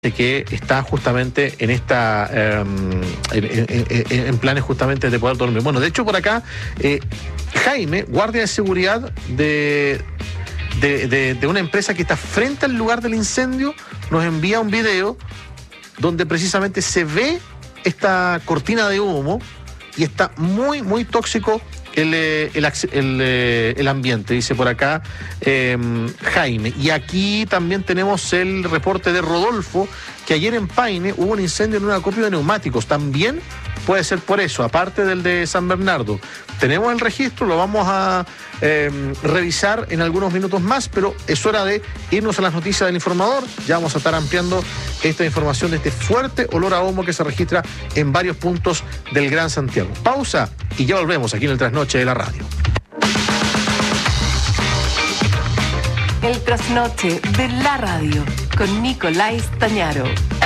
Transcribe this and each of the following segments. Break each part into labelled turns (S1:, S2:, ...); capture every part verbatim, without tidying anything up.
S1: que está justamente en esta eh, en, en, en, en planes justamente de poder dormir. Bueno, de hecho por acá eh, Jaime, guardia de seguridad de, de, de, de una empresa que está frente al lugar del incendio, nos envía un video donde precisamente se ve esta cortina de humo y está muy, muy tóxico el, el, el, el ambiente, dice por acá eh, Jaime. Y aquí también tenemos el reporte de Rodolfo, que ayer en Paine hubo un incendio en un acopio de neumáticos. También puede ser por eso, aparte del de San Bernardo. Tenemos el registro, lo vamos a eh, revisar en algunos minutos más, pero es hora de irnos a las noticias del informador. Ya vamos a estar ampliando esta información de este fuerte olor a humo que se registra en varios puntos del Gran Santiago. Pausa y ya volvemos aquí en el Trasnoche de la Radio.
S2: El Trasnoche de la Radio con Nicolás Tañaro.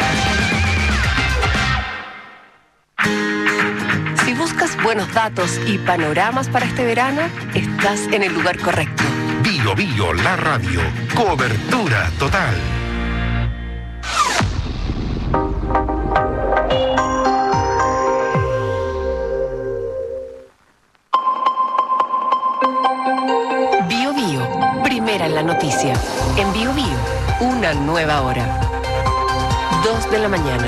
S2: Si buscas buenos datos y panoramas para este verano, estás en el lugar correcto.
S3: Bio Bio, la radio. Cobertura total.
S2: Bio Bio, primera en la noticia. En Bio Bio, una nueva hora. Dos de la mañana.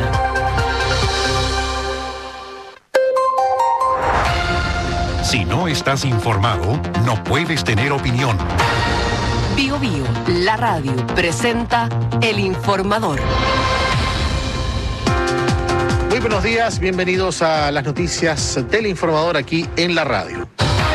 S3: Si no estás informado, no puedes tener opinión.
S2: Bio Bio, la radio, presenta El Informador.
S1: Muy buenos días, bienvenidos a las noticias del Informador aquí en la radio.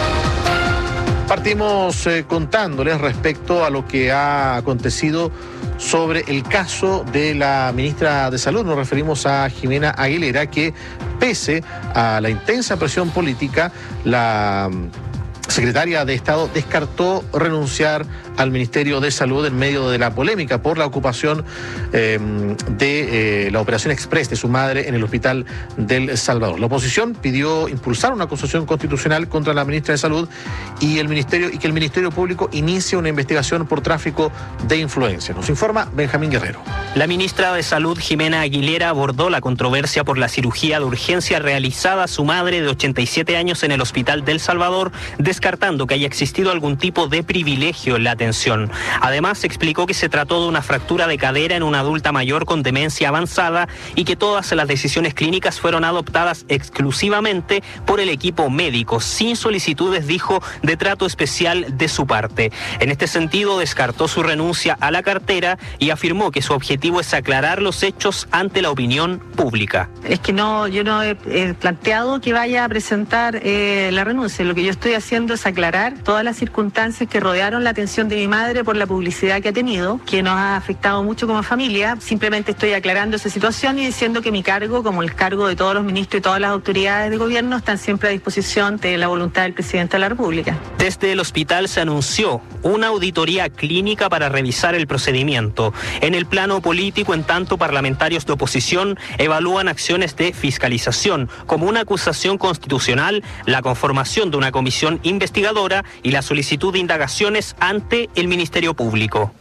S1: Partimos eh, contándoles respecto a lo que ha acontecido sobre el caso de la ministra de Salud. Nos referimos a Jimena Aguilera, que pese a la intensa presión política, la secretaria de Estado descartó renunciar al Ministerio de Salud en medio de la polémica por la ocupación eh, de eh, la operación express de su madre en el hospital del Salvador. La oposición pidió impulsar una acusación constitucional contra la ministra de Salud y el Ministerio y que el Ministerio Público inicie una investigación por tráfico de influencia. Nos informa Benjamín Guerrero.
S4: La ministra de Salud, Jimena Aguilera, abordó la controversia por la cirugía de urgencia realizada a su madre de ochenta y siete años en el hospital del Salvador, descartando que haya existido algún tipo de privilegio en la atención. Además, explicó que se trató de una fractura de cadera en una adulta mayor con demencia avanzada y que todas las decisiones clínicas fueron adoptadas exclusivamente por el equipo médico, sin solicitudes, dijo, de trato especial de su parte. En este sentido, descartó su renuncia a la cartera y afirmó que su objetivo es aclarar los hechos ante la opinión pública.
S5: Es que no, yo no he, he planteado que vaya a presentar eh, la renuncia. Lo que yo estoy haciendo es aclarar todas las circunstancias que rodearon la atención de mi madre por la publicidad que ha tenido, que nos ha afectado mucho como familia. Simplemente estoy aclarando esa situación y diciendo que mi cargo, como el cargo de todos los ministros y todas las autoridades de gobierno, están siempre a disposición de la voluntad del presidente de la República.
S4: Desde el hospital se anunció una auditoría clínica para revisar el procedimiento. En el plano político, en tanto, parlamentarios de oposición evalúan acciones de fiscalización, como una acusación constitucional, la conformación de una comisión investigadora y la solicitud de indagaciones ante el Ministerio Público.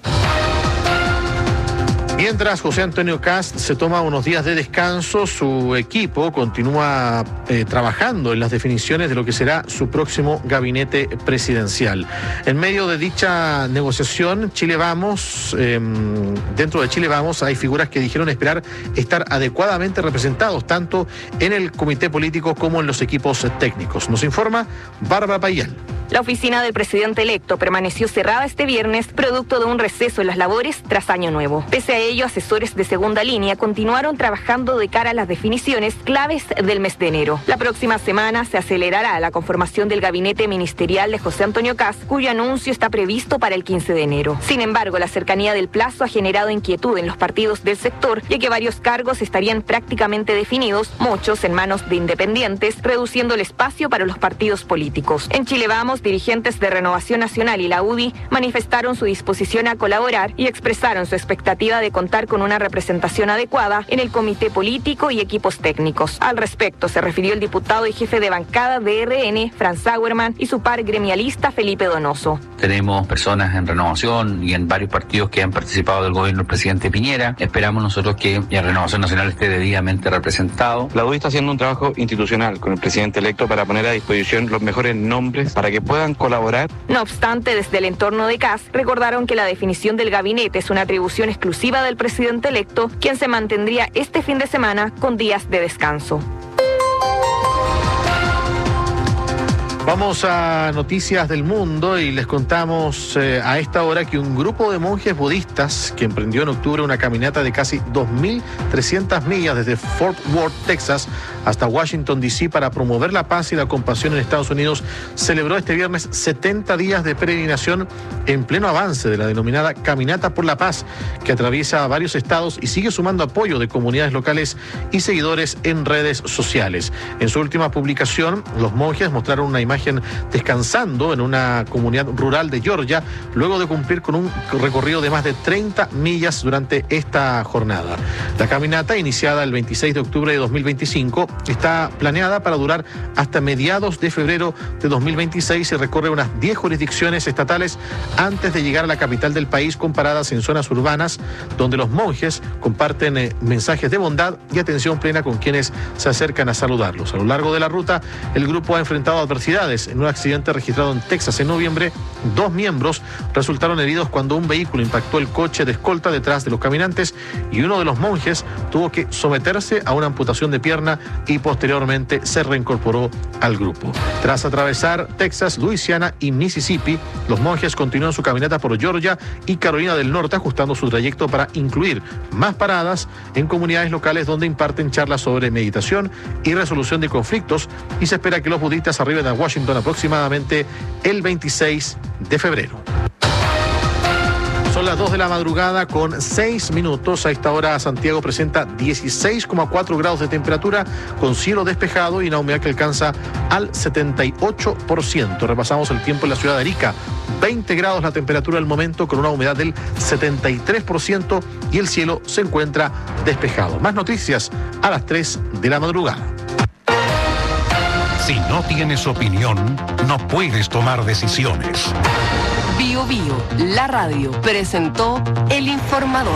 S1: Mientras José Antonio Kast se toma unos días de descanso, su equipo continúa eh, trabajando en las definiciones de lo que será su próximo gabinete presidencial. En medio de dicha negociación, Chile Vamos, eh, dentro de Chile Vamos hay figuras que dijeron esperar estar adecuadamente representados tanto en el comité político como en los equipos técnicos. Nos informa Bárbara Payal.
S6: La oficina del presidente electo permaneció cerrada este viernes, producto de un receso en las labores tras Año Nuevo. Pese a ello, asesores de segunda línea continuaron trabajando de cara a las definiciones claves del mes de enero. La próxima semana se acelerará la conformación del gabinete ministerial de José Antonio Kast, cuyo anuncio está previsto para el quince de enero. Sin embargo, la cercanía del plazo ha generado inquietud en los partidos del sector, ya que varios cargos estarían prácticamente definidos, muchos en manos de independientes, reduciendo el espacio para los partidos políticos. En Chile Vamos los dirigentes de Renovación Nacional y la U D I manifestaron su disposición a colaborar y expresaron su expectativa de contar con una representación adecuada en el comité político y equipos técnicos. Al respecto, se refirió el diputado y jefe de bancada de R N, Franz Sauerman, y su par gremialista Felipe Donoso.
S7: Tenemos personas en Renovación y en varios partidos que han participado del gobierno del presidente Piñera. Esperamos nosotros que la Renovación Nacional esté debidamente representado.
S8: La U D I está haciendo un trabajo institucional con el presidente electo para poner a disposición los mejores nombres para que puedan colaborar.
S6: No obstante, desde el entorno de C A S recordaron que la definición del gabinete es una atribución exclusiva del presidente electo, quien se mantendría este fin de semana con días de descanso.
S1: Vamos a noticias del mundo y les contamos eh, a esta hora que un grupo de monjes budistas que emprendió en octubre una caminata de casi dos mil trescientas millas desde Fort Worth, Texas, hasta Washington, D C para promover la paz y la compasión en Estados Unidos, celebró este viernes setenta días de peregrinación en pleno avance de la denominada Caminata por la Paz, que atraviesa varios estados y sigue sumando apoyo de comunidades locales y seguidores en redes sociales. En su última publicación, los monjes mostraron una imagen descansando en una comunidad rural de Georgia, luego de cumplir con un recorrido de más de treinta millas durante esta jornada. La caminata, iniciada el veintiséis de octubre de dos mil veinticinco, está planeada para durar hasta mediados de febrero de dos mil veintiséis y recorre unas diez jurisdicciones estatales antes de llegar a la capital del país, comparadas en zonas urbanas, donde los monjes comparten eh, mensajes de bondad y atención plena con quienes se acercan a saludarlos. A lo largo de la ruta, el grupo ha enfrentado adversidades. En un accidente registrado en Texas en noviembre, dos miembros resultaron heridos cuando un vehículo impactó el coche de escolta detrás de los caminantes y uno de los monjes tuvo que someterse a una amputación de pierna y posteriormente se reincorporó al grupo. Tras atravesar Texas, Luisiana y Mississippi, los monjes continúan su caminata por Georgia y Carolina del Norte, ajustando su trayecto para incluir más paradas en comunidades locales donde imparten charlas sobre meditación y resolución de conflictos, y se espera que los budistas arriben a Washington aproximadamente el veintiséis de febrero. Son las dos de la madrugada con seis minutos. A esta hora Santiago presenta dieciséis coma cuatro grados de temperatura con cielo despejado y una humedad que alcanza al setenta y ocho por ciento. Repasamos el tiempo en la ciudad de Arica. veinte grados la temperatura del momento con una humedad del setenta y tres por ciento y el cielo se encuentra despejado. Más noticias a las tres de la madrugada.
S3: Si no tienes opinión, no puedes tomar decisiones.
S2: Bio Bio, la radio, presentó El Informador.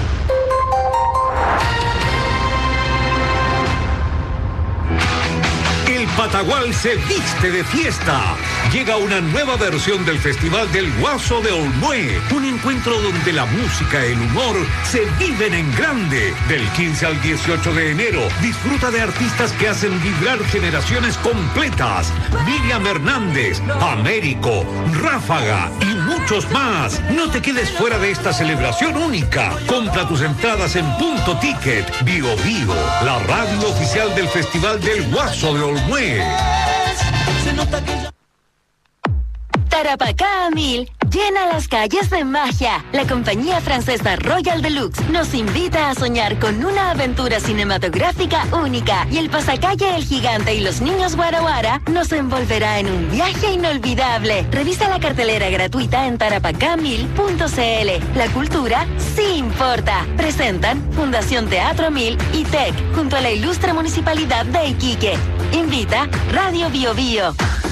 S9: El Patagual se viste de fiesta. Llega una nueva versión del Festival del Guaso de Olmué, un encuentro donde la música y el humor se viven en grande. Del quince al dieciocho de enero, disfruta de artistas que hacen vibrar generaciones completas. Miriam Hernández, Américo, Ráfaga y muchos más. No te quedes fuera de esta celebración única. Compra tus entradas en Punto Ticket. Bio Bio, la radio oficial del Festival del Guaso de Olmué.
S10: Tarapacá a mil llena las calles de magia. La compañía francesa Royal Deluxe nos invita a soñar con una aventura cinematográfica única, y el pasacalle El Gigante y los Niños Guara Guara nos envolverá en un viaje inolvidable. Revisa la cartelera gratuita en tarapacá mil punto c l. La cultura sí importa. Presentan Fundación Teatro Mil y T E C junto a la ilustre Municipalidad de Iquique. Invita Radio Bio Bio.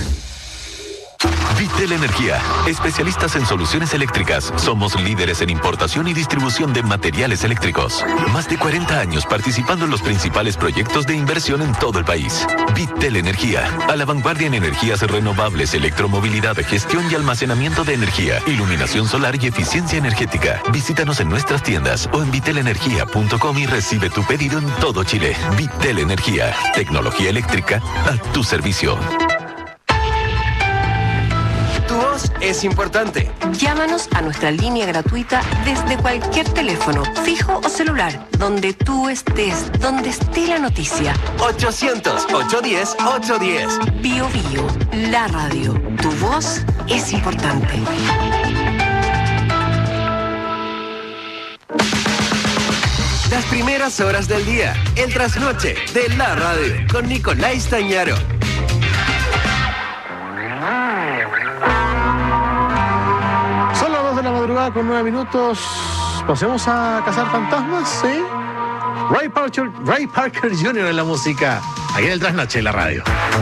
S11: Vitel Energía, especialistas en soluciones eléctricas. Somos líderes en importación y distribución de materiales eléctricos. Más de cuarenta años participando en los principales proyectos de inversión en todo el país. Vitel Energía, a la vanguardia en energías renovables, electromovilidad, gestión y almacenamiento de energía, iluminación solar y eficiencia energética. Visítanos en nuestras tiendas o en vitel energía punto com y recibe tu pedido en todo Chile. Vitel Energía, tecnología eléctrica a tu servicio.
S12: Tu voz es importante.
S2: Llámanos a nuestra línea gratuita desde cualquier teléfono, fijo o celular, donde tú estés, donde esté la noticia.
S12: ochocientos, ochocientos diez, ochocientos diez.
S2: Bio Bio, la radio. Tu voz es importante.
S12: Las primeras horas del día, el trasnoche de la radio, con Nicolás Tañaro.
S1: madrugada con nueve minutos. Pasemos a cazar fantasmas, ¿sí? Ray Parker, Ray Parker junior en la música. Aquí en el Trasnoche en la radio.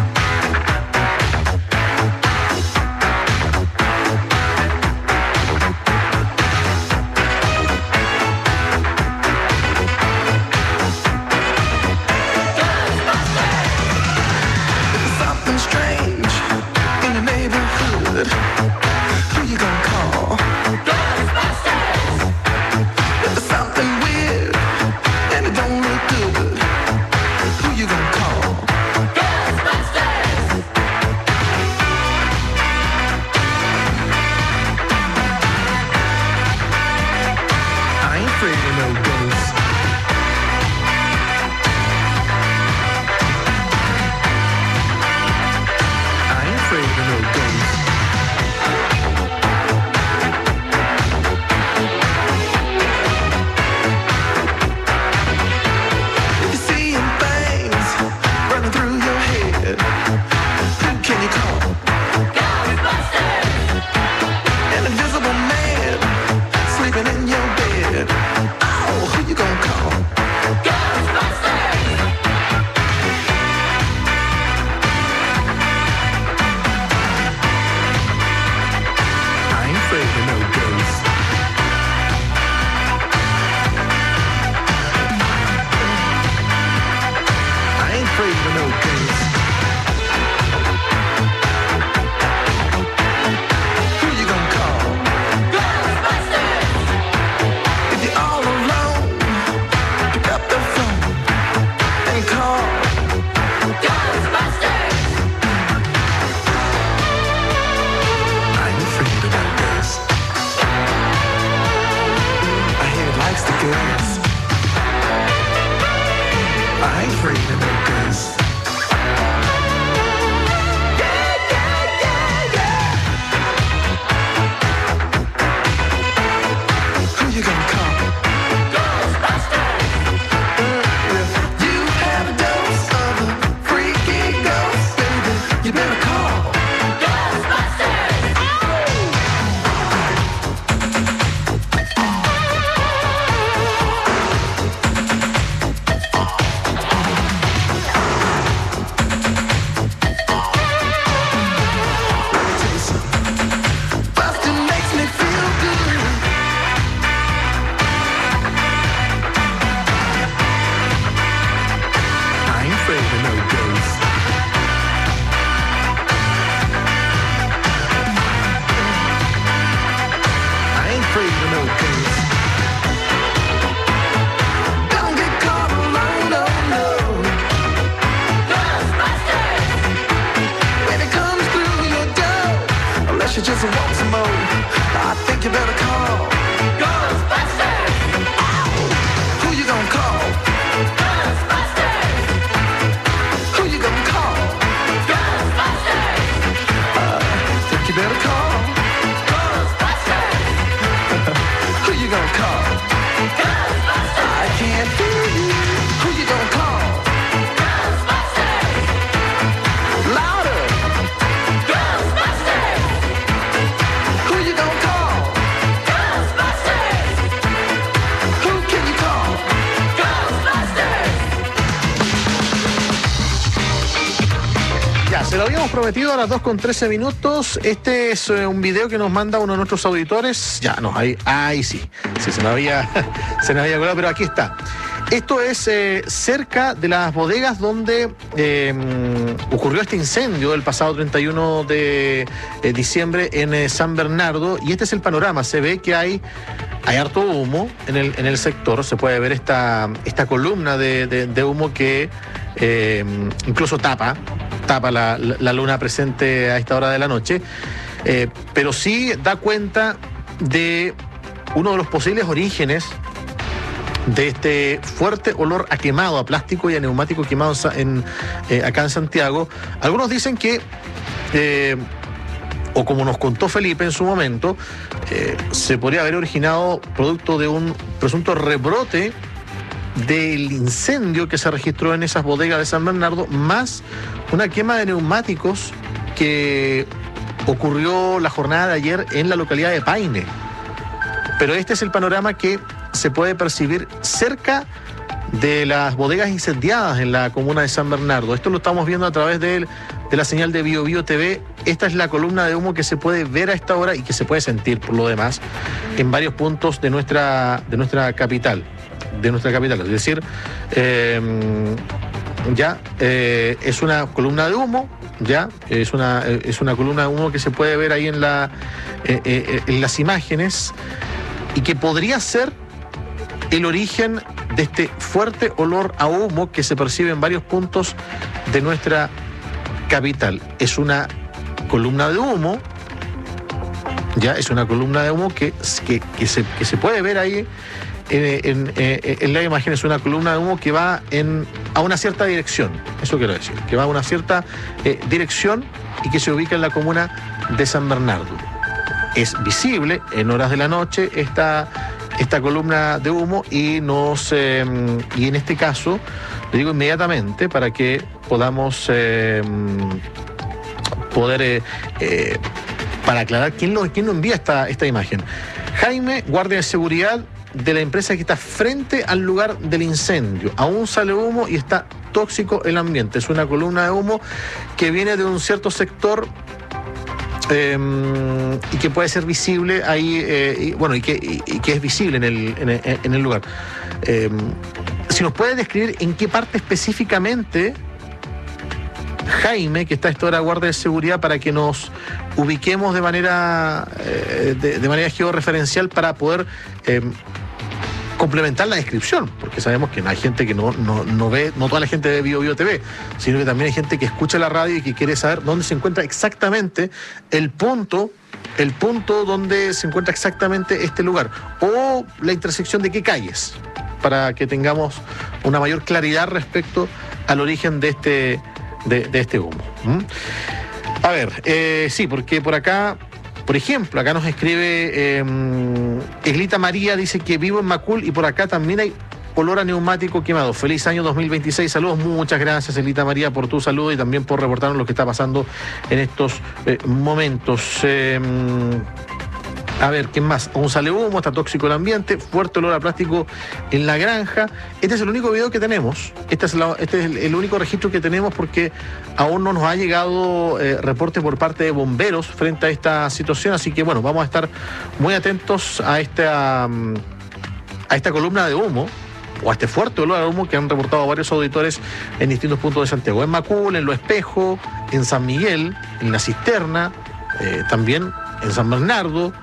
S1: Prometido a las dos con trece minutos. Este es eh, un video que nos manda uno de nuestros auditores. Ya, no, ahí, ahí sí. Sí, se me había, se me había colado, pero aquí está. Esto es eh, cerca de las bodegas donde eh, ocurrió este incendio el pasado treinta y uno de eh, diciembre en eh, San Bernardo. Y este es el panorama. Se ve que hay, hay harto humo en el, en el sector. Se puede ver esta, esta columna de, de, de humo que eh, incluso tapa. tapa la, la luna presente a esta hora de la noche, eh, pero sí da cuenta de uno de los posibles orígenes de este fuerte olor a quemado, a plástico y a neumático quemado en, eh, acá en Santiago. Algunos dicen que, eh, o como nos contó Felipe en su momento, eh, se podría haber originado producto de un presunto rebrote del incendio que se registró en esas bodegas de San Bernardo, más una quema de neumáticos que ocurrió la jornada de ayer en la localidad de Paine. Pero este es el panorama que se puede percibir cerca de las bodegas incendiadas en la comuna de San Bernardo. Esto lo estamos viendo a través de, de la señal de Bio Bio T V. Esta es la columna de humo que se puede ver a esta hora y que se puede sentir, por lo demás, en varios puntos de nuestra, de nuestra capital. De nuestra capital. Es decir, eh, ya eh, es una columna de humo, ya es una, es una columna de humo que se puede ver ahí en, la, eh, eh, en las imágenes y que podría ser el origen de este fuerte olor a humo que se percibe en varios puntos de nuestra capital. Es una columna de humo, ya es una columna de humo que, que, que, se, que se puede ver ahí en, en, en la imagen. Es una columna de humo que va en, a una cierta dirección, eso quiero decir, que va a una cierta eh, dirección y que se ubica en la comuna de San Bernardo. Es visible en horas de la noche esta esta columna de humo y nos eh, y en este caso le digo inmediatamente para que podamos eh, poder eh, eh, para aclarar quién lo quién nos envía esta esta imagen. Jaime, guardia de seguridad de la empresa que está frente al lugar del incendio. Aún sale humo y está tóxico el ambiente. Es una columna de humo que viene de un cierto sector Eh, y que puede ser visible ahí, eh, y, bueno, y que, y, y que es visible en el, en el, en el lugar. Eh, si nos puede describir en qué parte específicamente, Jaime, que está a esta hora guardia de seguridad, para que nos ubiquemos de manera, eh, de, de manera georreferencial para poder eh, complementar la descripción, porque sabemos que no hay gente que no, no, no ve, no toda la gente ve Bio Bio T V, sino que también hay gente que escucha la radio y que quiere saber dónde se encuentra exactamente el punto, el punto donde se encuentra exactamente este lugar, o la intersección de qué calles, para que tengamos una mayor claridad respecto al origen de este, de, de este humo. ¿Mm? A ver, eh, sí, porque por acá, por ejemplo, acá nos escribe eh, Eglita María, dice que vivo en Macul y por acá también hay olor a neumático quemado. Feliz año dos mil veintiséis. Saludos, muchas gracias, Eglita María, por tu saludo y también por reportarnos lo que está pasando en estos eh, momentos. Eh, a ver, ¿quién más? Aún sale humo, está tóxico el ambiente, fuerte olor a plástico en la granja. Este es el único video que tenemos. Este es, la, este es el, el único registro que tenemos porque aún no nos ha llegado eh, reporte por parte de bomberos frente a esta situación. Así que, bueno, vamos a estar muy atentos a esta, a esta columna de humo, o a este fuerte olor a humo que han reportado varios auditores en distintos puntos de Santiago. En Macul, en Lo Espejo, en San Miguel, en La Cisterna, eh, también en San Bernardo.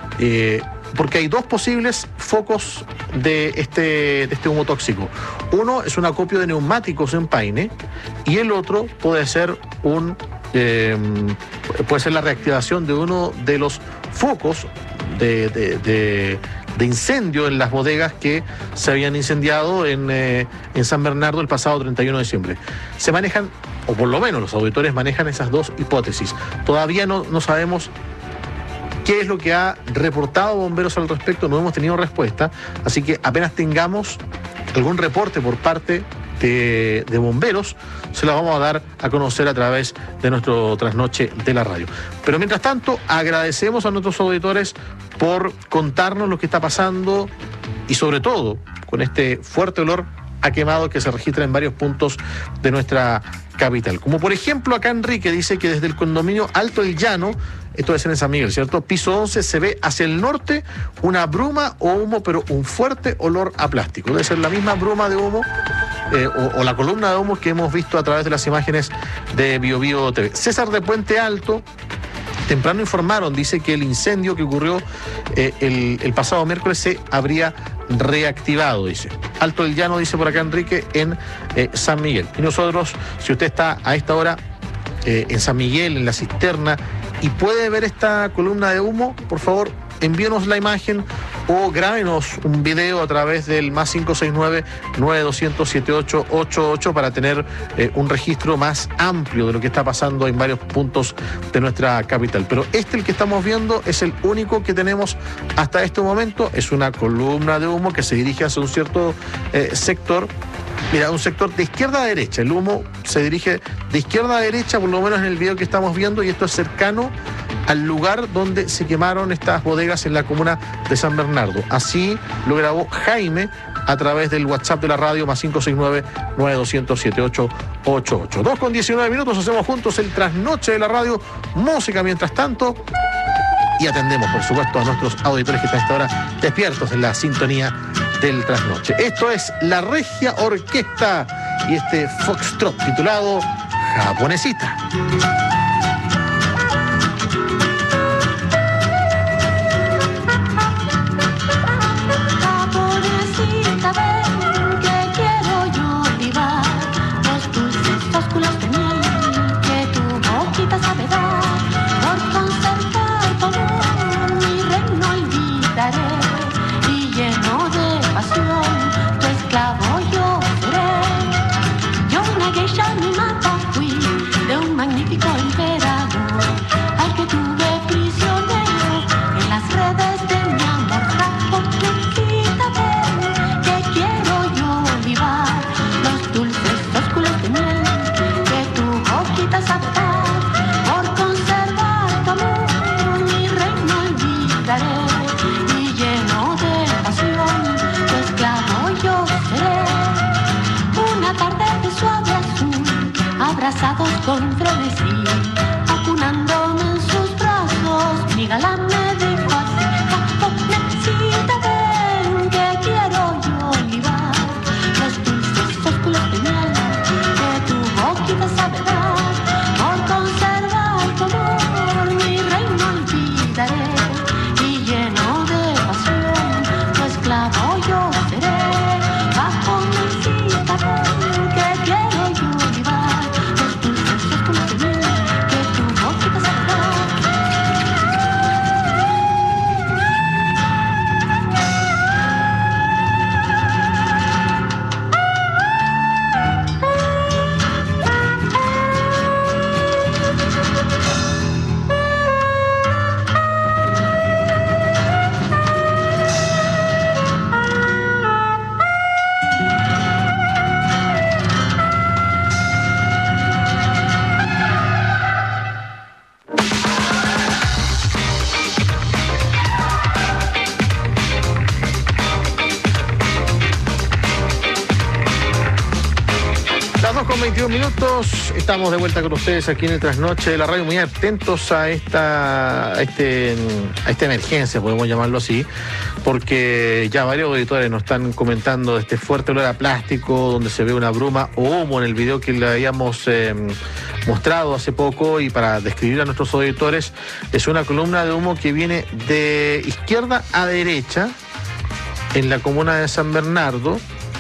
S1: Eh, porque hay dos posibles focos de este, de este humo tóxico. Uno es un acopio de neumáticos en Paine y el otro puede ser un eh, puede ser la reactivación de uno de los focos de, de, de, de incendio en las bodegas que se habían incendiado en, eh, en San Bernardo el pasado treinta y uno de diciembre. Se manejan, o por lo menos los auditores manejan esas dos hipótesis. Todavía no, no sabemos qué es lo que ha reportado bomberos al respecto, no hemos tenido respuesta, así que apenas tengamos algún reporte por parte de, de bomberos, se lo vamos a dar a conocer a través de nuestro trasnoche de la radio. Pero mientras tanto, agradecemos a nuestros auditores por contarnos lo que está pasando y sobre todo con este fuerte olor a quemado que se registra en varios puntos de nuestra capital. Como por ejemplo acá Enrique dice que desde el condominio Alto El Llano, esto debe ser en San Miguel, ¿cierto? Piso once, se ve hacia el norte una bruma o humo, pero un fuerte olor a plástico. Debe ser la misma bruma de humo eh, o, o la columna de humo que hemos visto a través de las imágenes de Bio Bio T V. César de Puente Alto, temprano informaron, dice que el incendio que ocurrió eh, el, el pasado miércoles se habría reactivado, dice. Alto El Llano, dice por acá Enrique, en eh, San Miguel. Y nosotros, si usted está a esta hora eh, en San Miguel, en La Cisterna, y puede ver esta columna de humo, por favor, envíenos la imagen o grábenos un video a través del más cinco seis nueve, nueve dos cero cero, siete ocho ocho ocho para tener eh, un registro más amplio de lo que está pasando en varios puntos de nuestra capital. Pero este, el que estamos viendo, es el único que tenemos hasta este momento. Es una columna de humo que se dirige hacia un cierto eh, sector. Mira, un sector de izquierda a derecha. El humo se dirige de izquierda a derecha, por lo menos en el video que estamos viendo, y esto es cercano al lugar donde se quemaron estas bodegas en la comuna de San Bernardo. Así lo grabó Jaime a través del WhatsApp de la radio, más cinco seis nueve, nueve dos cero cero, siete ocho ocho ocho. dos con diecinueve minutos, hacemos juntos el trasnoche de la radio, música mientras tanto, y atendemos, por supuesto, a nuestros auditores que están hasta ahora despiertos en la sintonía del trasnoche. Esto es La Regia Orquesta y este foxtrot titulado Japonesita.
S13: Con frenesí, acunándome en sus brazos, mi galán me dijo así: japonesita, ven, que quiero yo olivar los dulces ósculos de miel que tu boquita sabe dar. Por conservar tu amor, mi reino olvidaré, y lleno de pasión, tu esclavo yo seré. Japonesita, ven, que quiero yo olivar los dulces ósculos de miel que tu boquita sabe dar.
S1: veintiún minutos, estamos de vuelta con ustedes aquí en el Trasnoche de la radio, muy atentos a esta, a este, a esta emergencia, podemos llamarlo así, porque ya varios auditores nos están comentando de este fuerte olor a plástico, donde se ve una bruma o humo en el video que le habíamos eh, mostrado hace poco, y para describir a nuestros auditores, es una columna de humo que viene de izquierda a derecha en la comuna de San Bernardo,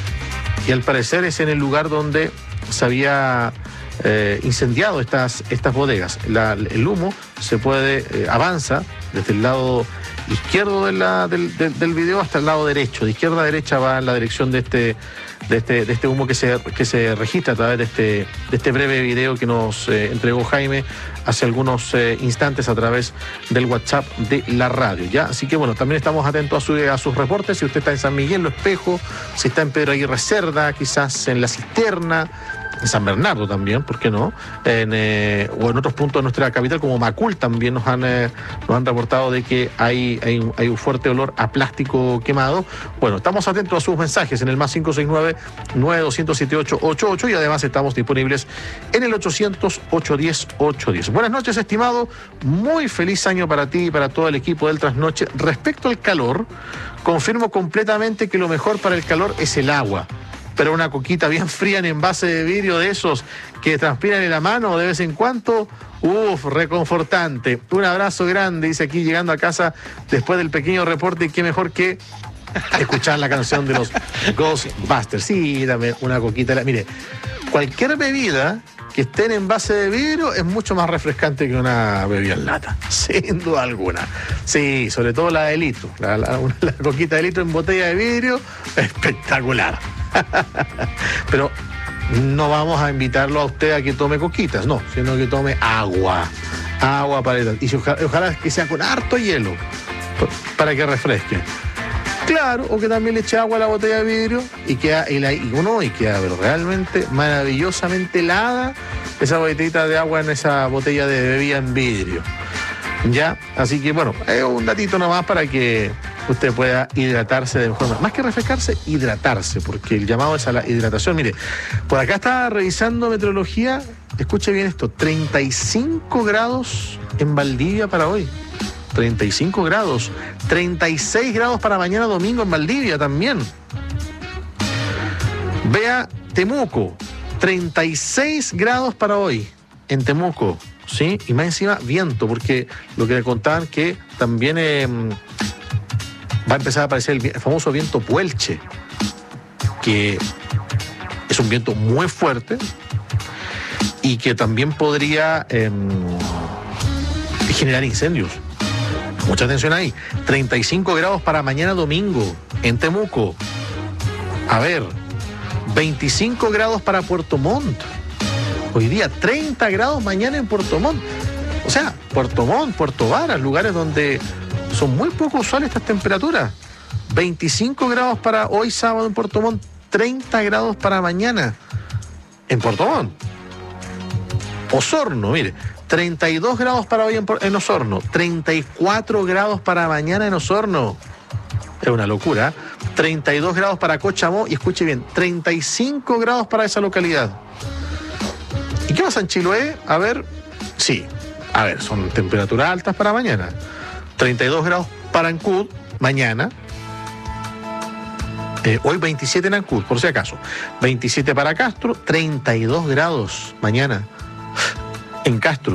S1: y al parecer es en el lugar donde se había eh, incendiado estas, estas bodegas. La, el humo se puede, eh, avanza desde el lado izquierdo de la, del, del, del video hasta el lado derecho. De izquierda a derecha va en la dirección de este, de este, de este humo que se, que se registra a través de este, de este breve video que nos eh, entregó Jaime hace algunos eh, instantes a través del WhatsApp de la radio, ¿ya? Así que bueno, también estamos atentos a, su, a sus reportes. Si usted está en San Miguel, Lo Espejo, si está en Pedro Aguirre Cerda, quizás en La Cisterna, en San Bernardo también, ¿por qué no? En, eh, o en otros puntos de nuestra capital, como Macul, también nos han, eh, nos han reportado de que hay, hay, hay un fuerte olor a plástico quemado. Bueno, estamos atentos a sus mensajes en el más cinco seis nueve, nueve dos cero cero, siete ocho ocho ocho, y además estamos disponibles en el ochocientos, ochocientos diez, ochocientos diez. Buenas noches, estimado. Muy feliz año para ti y para todo el equipo del Trasnoche. Respecto al calor, confirmo completamente que lo mejor para el calor es el agua. Pero una coquita bien fría en envase de vidrio de esos que transpiran en la mano de vez en cuando, uff, reconfortante. Un abrazo grande, dice aquí, llegando a casa después del pequeño reporte, y qué mejor que escuchar la canción de los Ghostbusters. Sí, dame una coquita. Mire, cualquier bebida que esté en envase de vidrio es mucho más refrescante que una bebida en lata, sin duda alguna. Sí, sobre todo la de litro. La, la, una, la coquita de litro en botella de vidrio, espectacular. Pero no vamos a invitarlo a usted a que tome coquitas, no, sino que tome agua. Agua para el... Y ojalá, ojalá que sea con harto hielo, para que refresque. Claro, o que también le eche agua a la botella de vidrio y queda, y, la, y uno, y queda pero realmente maravillosamente helada esa botellita de agua en esa botella de bebida en vidrio. Ya, así que bueno, es un datito nomás para que usted pueda hidratarse de mejor manera. Más que refrescarse, hidratarse, porque el llamado es a la hidratación. Mire, por acá está revisando meteorología, escuche bien esto, treinta y cinco grados en Valdivia para hoy. treinta y cinco grados, treinta y seis grados para mañana domingo en Valdivia también. Vea Temuco, treinta y seis grados para hoy en Temuco. ¿Sí? Y más encima viento, porque lo que le contaban que también eh, va a empezar a aparecer el, el famoso viento Puelche, que es un viento muy fuerte y que también podría eh, generar incendios. Mucha atención ahí. treinta y cinco grados para mañana domingo en Temuco. A ver, veinticinco grados para Puerto Montt. Hoy día treinta grados mañana en Puerto Montt. O sea, Puerto Montt, Puerto Varas, lugares donde son muy poco usuales estas temperaturas. veinticinco grados para hoy sábado en Puerto Montt, treinta grados para mañana en Puerto Montt. Osorno, mire, treinta y dos grados para hoy en, en Osorno, treinta y cuatro grados para mañana en Osorno. Es una locura. treinta y dos grados para Cochamó y escuche bien, treinta y cinco grados para esa localidad. ¿Y qué pasa en Chiloé? A ver, sí, a ver, son temperaturas altas para mañana. treinta y dos grados para Ancud, mañana. Eh, hoy veintisiete en Ancud, por si acaso. veintisiete para Castro, treinta y dos grados mañana en Castro.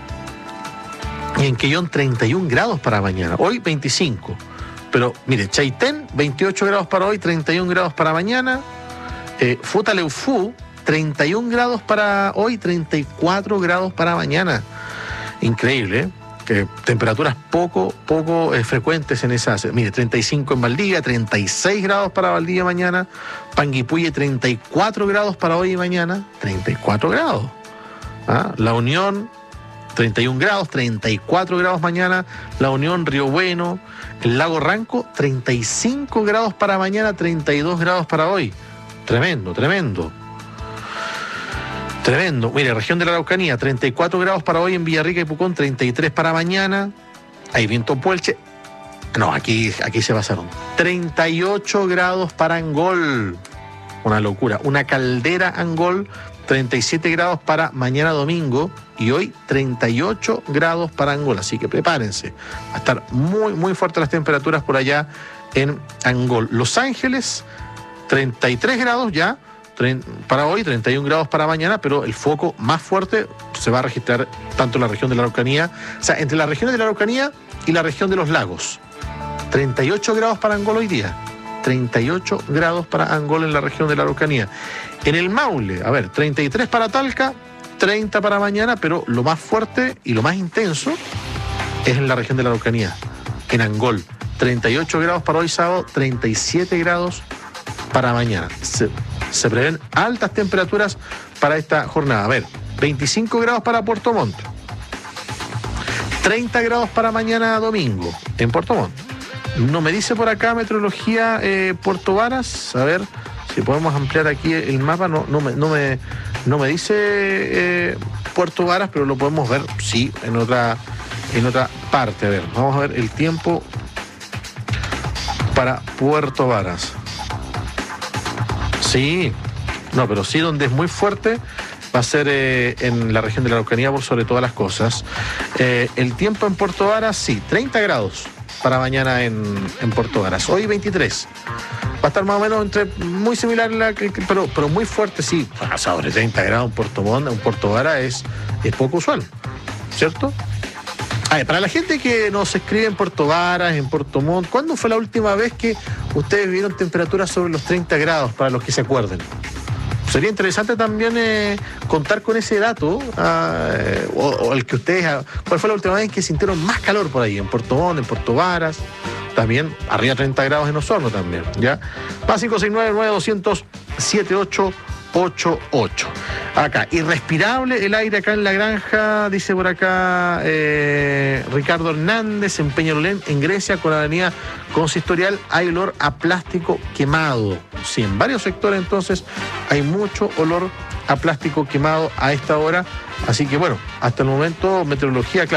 S1: Y en Quellón, treinta y un grados para mañana. Hoy veinticinco. Pero, mire, Chaitén, veintiocho grados para hoy, treinta y un grados para mañana. Eh, Futaleufú, treinta y un grados para hoy, treinta y cuatro grados para mañana. Increíble, ¿eh? Que temperaturas poco, poco eh, frecuentes en esa. Mire, treinta y cinco en Valdivia, treinta y seis grados para Valdivia mañana. Panguipulli, treinta y cuatro grados para hoy y mañana. treinta y cuatro grados. ¿Ah? La Unión, treinta y un grados, treinta y cuatro grados mañana. La Unión, Río Bueno. El Lago Ranco, treinta y cinco grados para mañana, treinta y dos grados para hoy. Tremendo, tremendo. Tremendo. Mire, región de la Araucanía, treinta y cuatro grados para hoy en Villarrica y Pucón, treinta y tres para mañana. Hay viento Puelche. No, aquí, aquí se pasaron. treinta y ocho grados para Angol. Una locura. Una caldera Angol, treinta y siete grados para mañana domingo. Y hoy treinta y ocho grados para Angol. Así que prepárense. Va a estar muy, muy fuertes las temperaturas por allá en Angol. Los Ángeles, treinta y tres grados ya. Para hoy, treinta y un grados para mañana, pero el foco más fuerte se va a registrar tanto en la región de la Araucanía, o sea, entre las regiones de la Araucanía y la región de los lagos. treinta y ocho grados para Angol hoy día, treinta y ocho grados para Angol en la región de la Araucanía. En el Maule, a ver, treinta y tres para Talca, treinta para mañana, pero lo más fuerte y lo más intenso es en la región de la Araucanía, en Angol. treinta y ocho grados para hoy sábado, treinta y siete grados para mañana. Se, se prevén altas temperaturas para esta jornada. A ver, veinticinco grados para Puerto Montt, treinta grados para mañana domingo en Puerto Montt. No me dice por acá meteorología eh, Puerto Varas. A ver si podemos ampliar aquí el mapa. No, no, me, no, me, no me dice eh, Puerto Varas, pero lo podemos ver, sí, en otra, en otra parte. A ver, vamos a ver el tiempo para Puerto Varas. Sí, no, pero sí, donde es muy fuerte va a ser eh, en la región de la Araucanía por sobre todas las cosas. Eh, el tiempo en Puerto Varas, sí, treinta grados para mañana en, en Puerto Varas. Hoy veintitrés. Va a estar más o menos entre muy similar, la, pero, pero muy fuerte, sí. O sea, sobre treinta grados en Puerto Montt, en Puerto Varas es, es poco usual, ¿cierto? A ver, para la gente que nos escribe en Puerto Varas, en Puerto Montt, ¿cuándo fue la última vez que ustedes vieron temperaturas sobre los treinta grados, para los que se acuerden? Sería interesante también eh, contar con ese dato, uh, o, o el que ustedes... Uh, ¿Cuál fue la última vez que sintieron más calor por ahí? En Puerto Montt, en Puerto Varas, también arriba treinta grados en Osorno también, ¿ya? Más cinco seis nueve, nueve dos cero cero, siete ocho ocho ocho. Acá, irrespirable el aire acá en la granja, dice por acá eh, Ricardo Hernández, en Peñalolén, en Grecia, con la avenida Consistorial, hay olor a plástico quemado. Sí, en varios sectores entonces hay mucho olor a plástico quemado a esta hora. Así que bueno, hasta el momento meteorología, claro,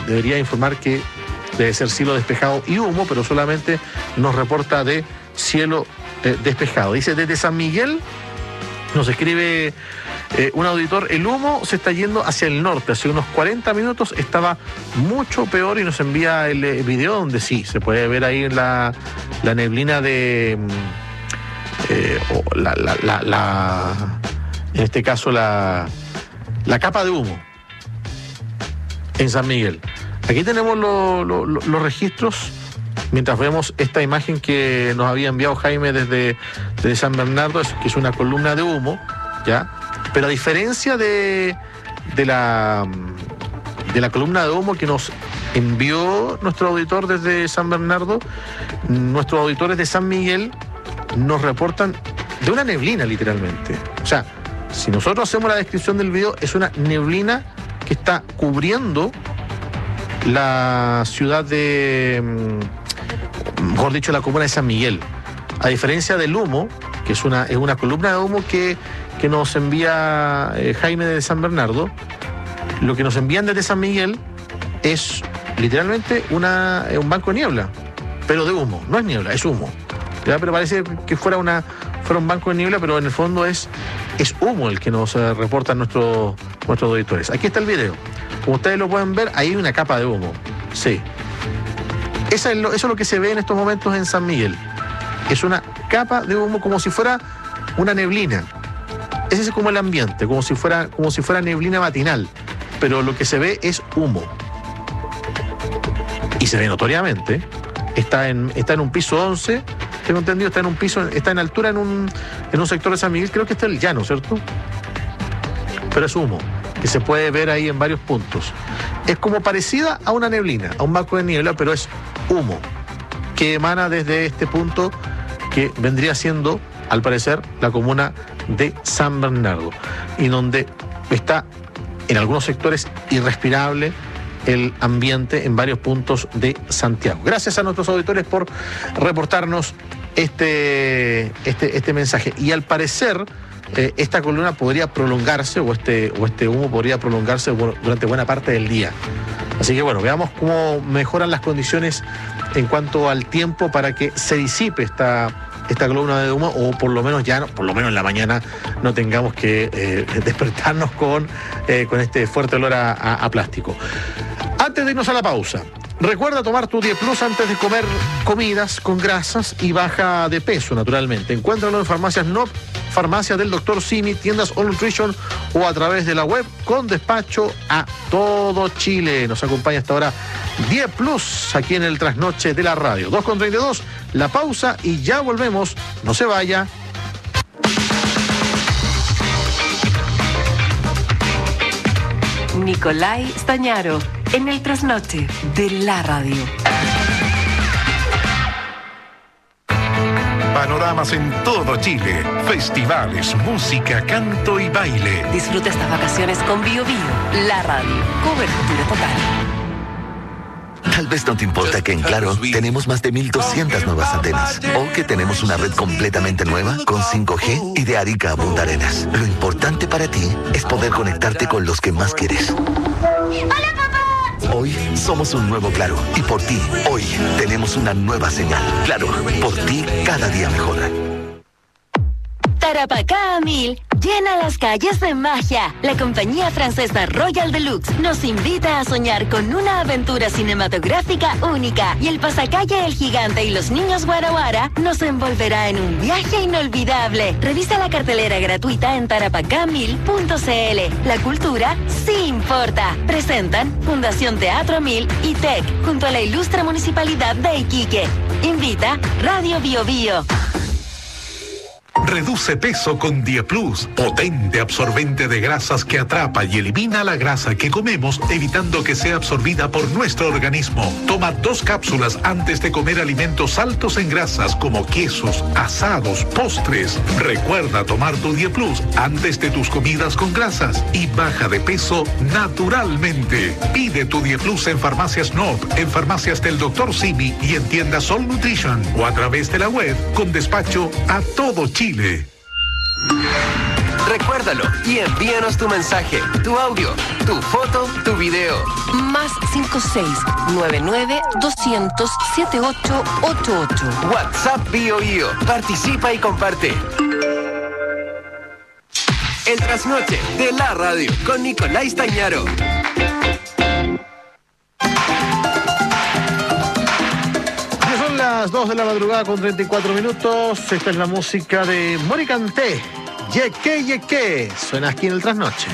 S1: debería informar que debe ser cielo despejado y humo, pero solamente nos reporta de cielo eh, despejado. Dice, desde San Miguel, nos escribe eh, un auditor, el humo se está yendo hacia el norte. Hace unos cuarenta minutos estaba mucho peor y nos envía el, el video donde sí, se puede ver ahí la, la neblina de... Eh, o la, la, la, la, en este caso la, la capa de humo en San Miguel. Aquí tenemos lo, lo, lo, los registros mientras vemos esta imagen que nos había enviado Jaime desde, desde San Bernardo, que es una columna de humo, ¿ya? Pero a diferencia de, de, la, de la columna de humo que nos envió nuestro auditor desde San Bernardo, nuestros auditores de San Miguel nos reportan de una neblina, literalmente. O sea, si nosotros hacemos la descripción del video, es una neblina que está cubriendo la ciudad de, mejor dicho, la comuna de San Miguel. A diferencia del humo, que es una, es una columna de humo que, que nos envía eh, Jaime de San Bernardo, lo que nos envían desde San Miguel es literalmente una, un banco de niebla, pero de humo. No es niebla, es humo. ¿Ya? Pero parece que fuera, una, fuera un banco de niebla, pero en el fondo es, es humo el que nos eh, reportan nuestros, nuestros auditores. Aquí está el video. Como ustedes lo pueden ver, ahí hay una capa de humo. Sí. Esa es lo, eso es lo que se ve en estos momentos en San Miguel. Es una capa de humo como si fuera una neblina. Ese es como el ambiente, como si fuera, como si fuera neblina matinal. Pero lo que se ve es humo. Y se ve notoriamente. Está en, está en un piso once. Tengo entendido, está en un piso, está en altura en un, en un sector de San Miguel, creo que está el llano, ¿cierto? Pero es humo, que se puede ver ahí en varios puntos. Es como parecida a una neblina, a un banco de niebla, pero es humo, que emana desde este punto que vendría siendo, al parecer, la comuna de San Bernardo, y donde está, en algunos sectores, irrespirable el ambiente en varios puntos de Santiago. Gracias a nuestros auditores por reportarnos este, este, este mensaje. Y al parecer, eh, esta columna podría prolongarse, o este, o este humo podría prolongarse durante buena parte del día. Así que bueno, veamos cómo mejoran las condiciones en cuanto al tiempo para que se disipe esta, esta columna de humo, o por lo menos ya, no, por lo menos en la mañana, no tengamos que eh, despertarnos con, eh, con este fuerte olor a, a, a plástico. Antes de irnos a la pausa, recuerda tomar tu diez plus antes de comer comidas con grasas y baja de peso, naturalmente. Encuéntralo en farmacias N O P, farmacias del doctor Simi, tiendas All Nutrition o a través de la web con despacho a todo Chile. Nos acompaña hasta ahora diez plus aquí en el Trasnoche de la Radio. dos con treinta y dos, la pausa y ya volvemos. No se vaya.
S2: Nicolai Stañaro, en el Trasnoche de la Radio.
S3: Panoramas en todo Chile, festivales, música, canto y baile.
S2: Disfruta estas vacaciones con Bio Bio, la radio. Cobertura total.
S14: Tal vez no te importa que en Claro tenemos más de mil doscientas nuevas antenas, o que tenemos una red completamente nueva con cinco G y de Arica a Punta Arenas. Lo importante para ti es poder conectarte con los que más quieres.
S13: ¡Hola, papá!
S14: Hoy somos un nuevo Claro, y por ti, hoy tenemos una nueva señal. Claro, por ti cada día mejor.
S10: Tarapacá a mil, llena las calles de magia. La compañía francesa Royal Deluxe nos invita a soñar con una aventura cinematográfica única, y el pasacalle El Gigante y los Niños Guara Guara nos envolverá en un viaje inolvidable. Revisa la cartelera gratuita en tarapacá mil punto c l. La cultura sí importa. Presentan Fundación Teatro Mil y T E C junto a la ilustre Municipalidad de Iquique. Invita Radio Bio Bio.
S3: Reduce peso con diez plus, potente absorbente de grasas que atrapa y elimina la grasa que comemos, evitando que sea absorbida por nuestro organismo. Toma dos cápsulas antes de comer alimentos altos en grasas como quesos, asados, postres. Recuerda tomar tu diez plus antes de tus comidas con grasas y baja de peso naturalmente. Pide tu diez plus en farmacias N O P, en farmacias del doctor Simi y en tiendas All Nutrition, o a través de la web con despacho a todo Chile.
S12: Recuérdalo y envíanos tu mensaje, tu audio, tu foto, tu video.
S2: Más cinco seis nueve nueve dos cero cero siete ocho ocho ocho.
S12: WhatsApp Bio Bio. Participa y comparte. El trasnoche de la radio con Nicolás Tañaro.
S1: Son las dos de la madrugada con treinta y cuatro minutos. Esta es la música de Mori Kanté. Yeque, yeque. Suena aquí en el trasnoche.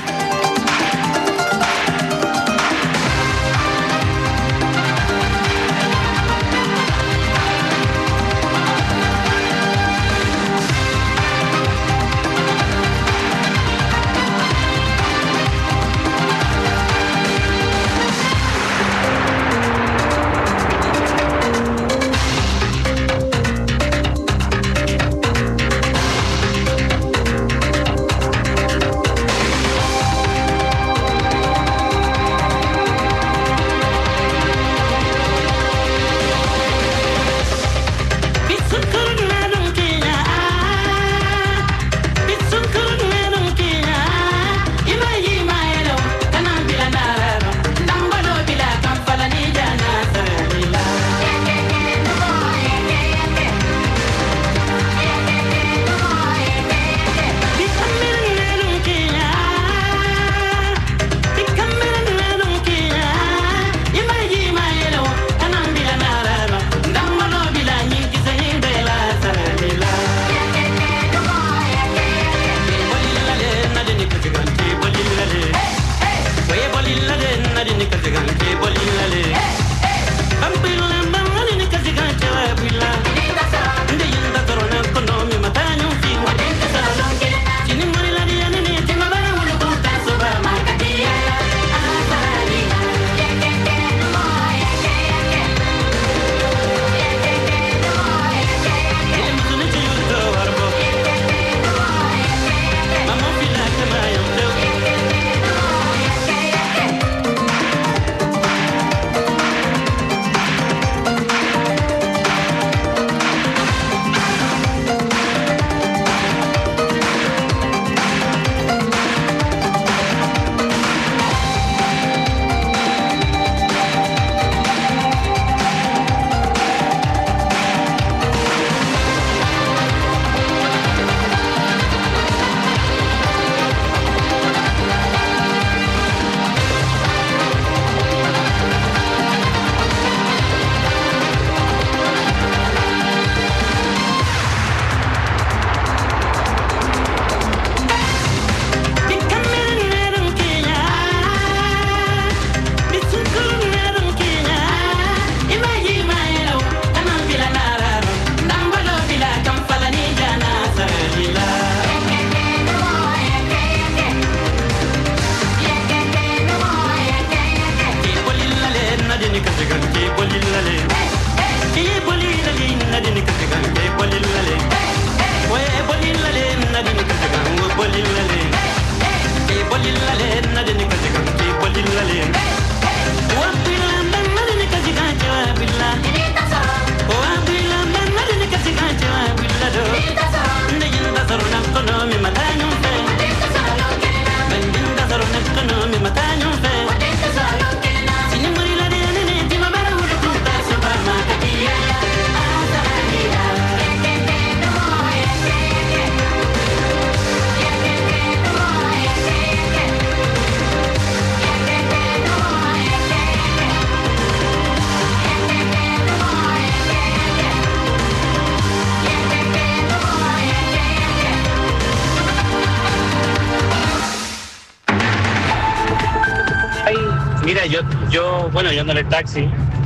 S15: Mira, yo, yo, bueno, yo ando en el taxi,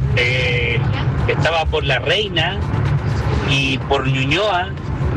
S15: eh, estaba por La Reina y por Ñuñoa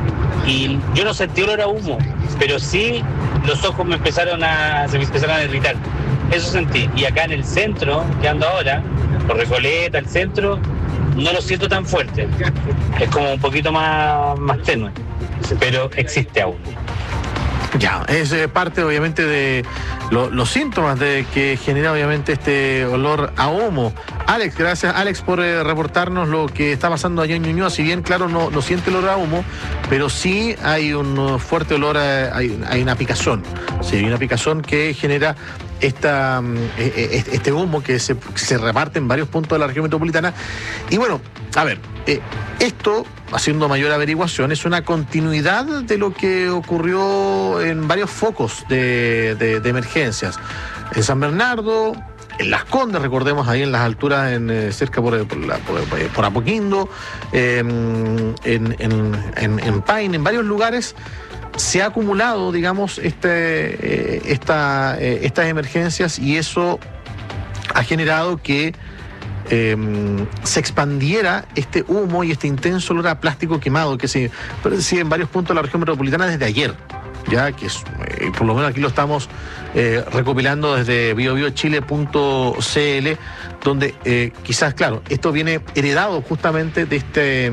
S15: y yo no sentí olor a humo, pero sí los ojos me empezaron a, se me empezaron a irritar. Eso sentí. Y acá en el centro, que ando ahora, por Recoleta, el centro, no lo siento tan fuerte. Es como un poquito más, más tenue, pero existe aún.
S1: Ya, es eh, parte obviamente de lo, los síntomas de que genera obviamente este olor a humo. Alex, gracias Alex por eh, reportarnos lo que está pasando allá en Ñuñoa. Si bien, claro, no, no siente el olor a humo, pero sí hay un fuerte olor, a, hay, hay una picazón. Sí, hay una picazón que genera esta, eh, este humo que se, se reparte en varios puntos de la región metropolitana. Y bueno, a ver, eh, esto, haciendo mayor averiguación, es una continuidad de lo que ocurrió en varios focos de, de, de emergencias. En San Bernardo, en Las Condes, recordemos, ahí en las alturas, en, eh, cerca por, por, la, por, por Apoquindo, eh, en, en, en, en Paine, en varios lugares, se ha acumulado, digamos, este, eh, esta, eh, estas emergencias, y eso ha generado que eh, se expandiera este humo y este intenso olor a plástico quemado que se percibe en varios puntos de la región metropolitana desde ayer, ya que es, eh, por lo menos aquí lo estamos eh, recopilando desde bio bio chile punto c l, donde eh, quizás, claro, esto viene heredado justamente de este...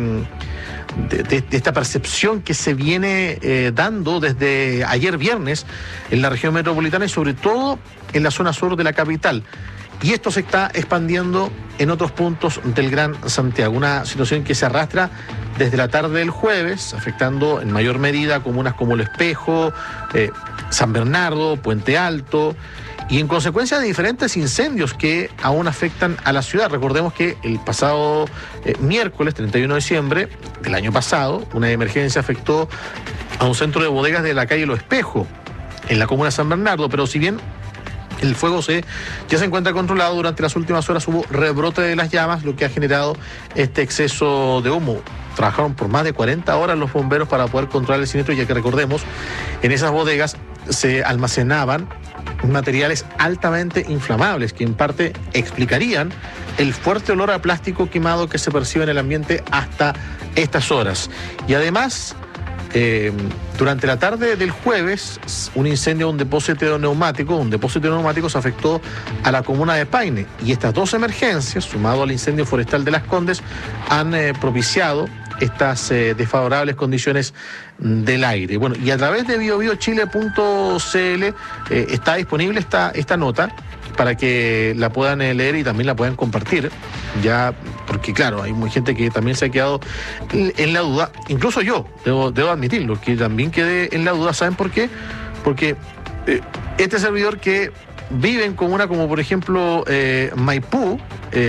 S1: De, de, de esta percepción que se viene eh, dando desde ayer viernes en la región metropolitana y sobre todo en la zona sur de la capital. Y esto se está expandiendo en otros puntos del Gran Santiago. Una situación que se arrastra desde la tarde del jueves, afectando en mayor medida comunas como El Espejo, eh, San Bernardo, Puente Alto, y en consecuencia de diferentes incendios que aún afectan a la ciudad. Recordemos que el pasado eh, miércoles, treinta y uno de diciembre del año pasado, una emergencia afectó a un centro de bodegas de la calle Los Espejos, en la comuna de San Bernardo, pero si bien el fuego se, ya se encuentra controlado, durante las últimas horas hubo rebrote de las llamas, lo que ha generado este exceso de humo. Trabajaron por más de cuarenta horas los bomberos para poder controlar el siniestro, ya que recordemos, en esas bodegas se almacenaban materiales altamente inflamables que en parte explicarían el fuerte olor a plástico quemado que se percibe en el ambiente hasta estas horas. Y además, eh, durante la tarde del jueves, un incendio a un depósito de neumáticos, un depósito de neumáticos afectó a la comuna de Paine, y estas dos emergencias, sumado al incendio forestal de Las Condes, han eh, propiciado estas eh, desfavorables condiciones del aire. Bueno, y a través de bio bio chile punto c l eh, está disponible esta, esta nota para que la puedan eh, leer y también la puedan compartir, ya, porque claro, hay mucha gente que también se ha quedado en la duda, incluso yo, debo, debo admitirlo, que también quedé en la duda. ¿Saben por qué? Porque eh, este servidor que vive en comuna como por ejemplo eh, Maipú,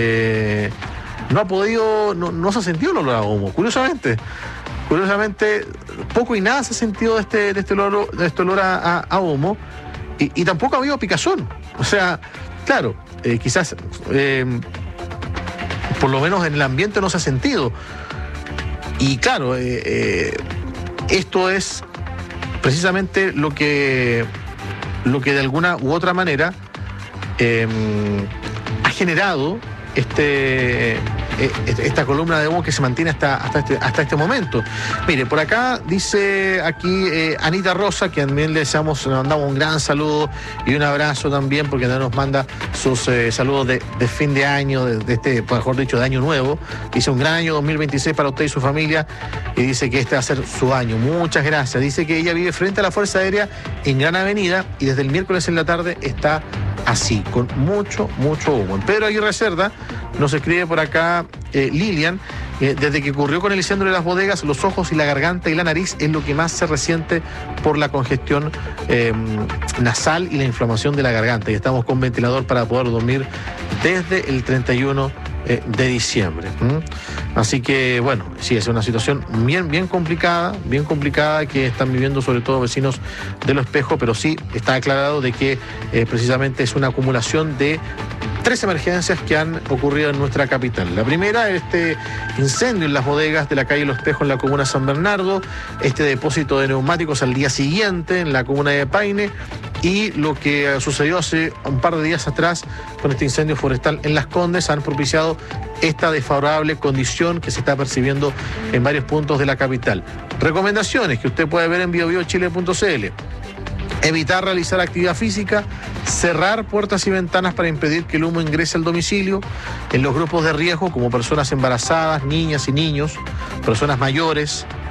S1: eh, no ha podido, no, no se ha sentido el olor a humo, curiosamente. Curiosamente, poco y nada se ha sentido de este, de este olor, de este olor a, a, a humo, y, y tampoco ha habido picazón. O sea, claro, eh, quizás eh, por lo menos en el ambiente no se ha sentido. Y claro, eh, eh, esto es precisamente lo que, lo que de alguna u otra manera eh, ha generado este, esta columna de humo que se mantiene hasta, hasta, este, hasta este momento. Mire, por acá dice aquí eh, Anita Rosa, que también le deseamos, le mandamos un gran saludo y un abrazo también, porque también nos manda sus eh, saludos de, de fin de año, de, de este, mejor dicho, de año nuevo. Dice un gran año dos mil veintiséis para usted y su familia, y dice que este va a ser su año. Muchas gracias. Dice que ella vive frente a la Fuerza Aérea en Gran Avenida, y desde el miércoles en la tarde está así, con mucho, mucho humo. En Pedro Aguirre Cerda nos escribe por acá eh, Lilian, eh, desde que ocurrió con el incendio de las bodegas, los ojos y la garganta y la nariz es lo que más se resiente por la congestión eh, nasal y la inflamación de la garganta, y estamos con ventilador para poder dormir desde el treinta y uno de diciembre. ¿Mm? Así que bueno, sí, es una situación bien, bien complicada, bien complicada que están viviendo sobre todo vecinos de Los Espejos, pero sí está aclarado de que eh, precisamente es una acumulación de tres emergencias que han ocurrido en nuestra capital. La primera, este incendio en las bodegas de la calle Los Espejos en la comuna de San Bernardo, este depósito de neumáticos al día siguiente en la comuna de Paine, y lo que sucedió hace un par de días atrás con este incendio forestal en Las Condes han propiciado esta desfavorable condición que se está percibiendo en varios puntos de la capital. Recomendaciones que usted puede ver en bio bio chile punto c l. Evitar realizar actividad física, cerrar puertas y ventanas para impedir que el humo ingrese al domicilio. En los grupos de riesgo, como personas embarazadas, niñas y niños, personas mayores,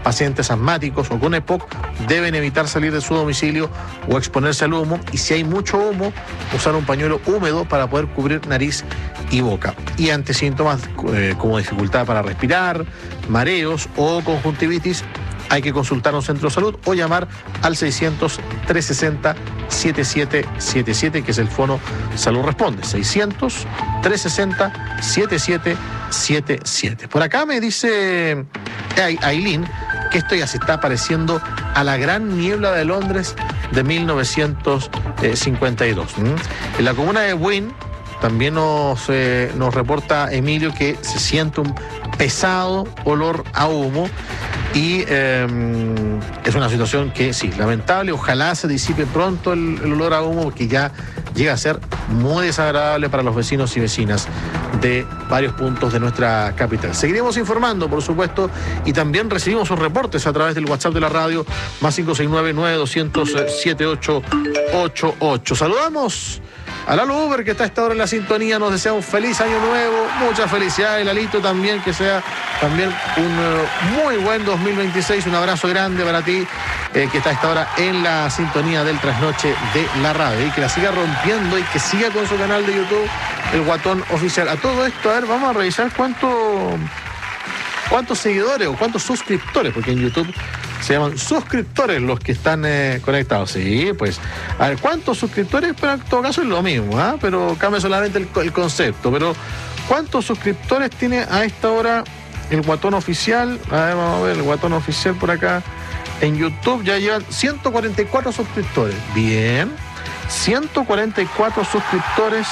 S1: pacientes asmáticos o con E P O C deben evitar salir de su domicilio o exponerse al humo, y si hay mucho humo, usar un pañuelo húmedo para poder cubrir nariz y boca. Y ante síntomas eh, como dificultad para respirar, mareos o conjuntivitis, hay que consultar a un centro de salud o llamar al seiscientos, trescientos sesenta, setenta y siete setenta y siete, que es el Fono Salud Responde. seiscientos, trescientos sesenta, setenta y siete setenta y siete. Por acá me dice Aileen que esto ya se está pareciendo a la gran niebla de Londres de mil novecientos cincuenta y dos. ¿Mm? En la comuna de Wynn también nos, eh, nos reporta Emilio que se siente un pesado olor a humo. Y eh, es una situación que sí, lamentable, ojalá se disipe pronto el, el olor a humo, porque ya llega a ser muy desagradable para los vecinos y vecinas de varios puntos de nuestra capital. Seguiremos informando, por supuesto, y también recibimos sus reportes a través del WhatsApp de la radio, más cinco seis nueve, nueve dos cero cero, siete ocho ocho ocho. Saludamos a Lalo Uber, que está a esta hora en la sintonía, nos desea un feliz año nuevo, mucha felicidad, y Lalito también, que sea también un uh, muy buen dos mil veintiséis, un abrazo grande para ti, eh, que está a esta hora en la sintonía del Trasnoche de la radio, y que la siga rompiendo y que siga con su canal de YouTube, El Guatón Oficial. A todo esto, a ver, vamos a revisar cuánto, cuántos seguidores o cuántos suscriptores, porque en YouTube se llaman suscriptores los que están eh, conectados. Sí, pues, a ver, ¿cuántos suscriptores? Pero en todo caso es lo mismo, ¿ah? Pero cambia solamente el, el concepto. Pero, ¿cuántos suscriptores tiene a esta hora el Guatón Oficial? A ver, vamos a ver, el Guatón Oficial por acá. En YouTube ya llevan ciento cuarenta y cuatro suscriptores. Bien. ciento cuarenta y cuatro suscriptores.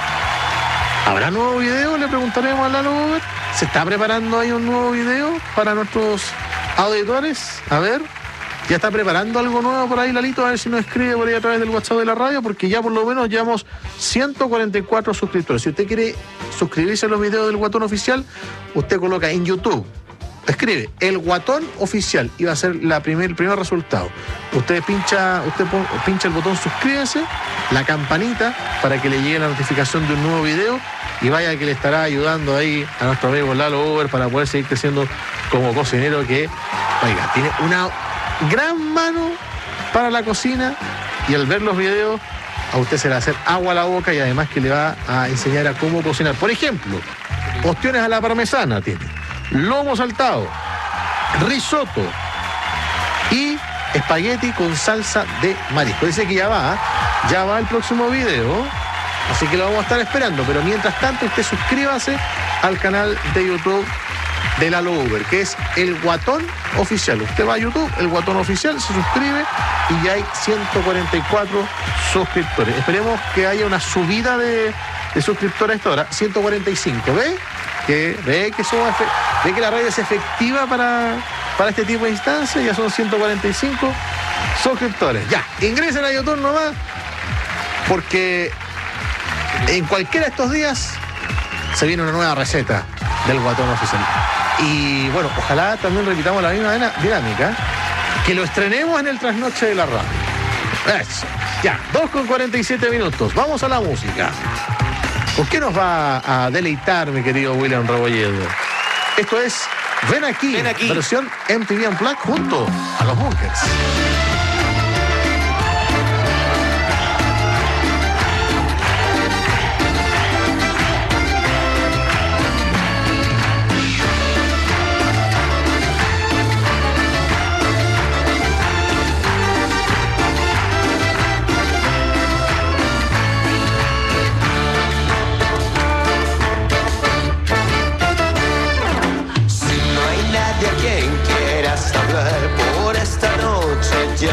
S1: ¿Habrá nuevo video? Le preguntaremos a Lalo Uber. ¿Se está preparando ahí un nuevo video para nuestros auditores? A ver, ya está preparando algo nuevo por ahí, Lalito, a ver si nos escribe por ahí a través del WhatsApp de la radio, porque ya por lo menos llevamos ciento cuarenta y cuatro suscriptores. Si usted quiere suscribirse a los videos del Guatón Oficial, usted coloca en YouTube, escribe El Guatón Oficial y va a ser la primer, el primer resultado. Usted pincha, usted pon, pincha el botón suscríbase, la campanita para que le llegue la notificación de un nuevo video, y vaya que le estará ayudando ahí a nuestro amigo Lalo Uber para poder seguir creciendo como cocinero, que, oiga, tiene una gran mano para la cocina, y al ver los videos a usted se le va a hacer agua a la boca, y además que le va a enseñar a cómo cocinar. Por ejemplo, ostiones a la parmesana tiene, lomo saltado, risotto y espagueti con salsa de marisco. Dice que ya va, ya va el próximo video, así que lo vamos a estar esperando. Pero mientras tanto, usted suscríbase al canal de YouTube de Lalo Uber, que es El Guatón Oficial. Usted va a YouTube, El Guatón Oficial, se suscribe y ya hay ciento cuarenta y cuatro suscriptores. Esperemos que haya una subida de, de suscriptores a esta hora. ciento cuarenta y cinco, ¿ve? Que, ve que somos efe, ve que la radio es efectiva para, para este tipo de instancias. Ya son ciento cuarenta y cinco suscriptores. Ya, ingresen a YouTube nomás, porque en cualquiera de estos días se viene una nueva receta del Guatón Oficial. Y bueno, ojalá también repitamos la misma dinámica, que lo estrenemos en el Trasnoche de la radio. Eso. Ya, dos con cuarenta y siete minutos. Vamos a la música. ¿Con qué nos va a deleitar, mi querido William Rebolledo? Esto es Ven Aquí, Ven Aquí, versión M T V Unplugged junto a los Bunkers.
S16: Por esta noche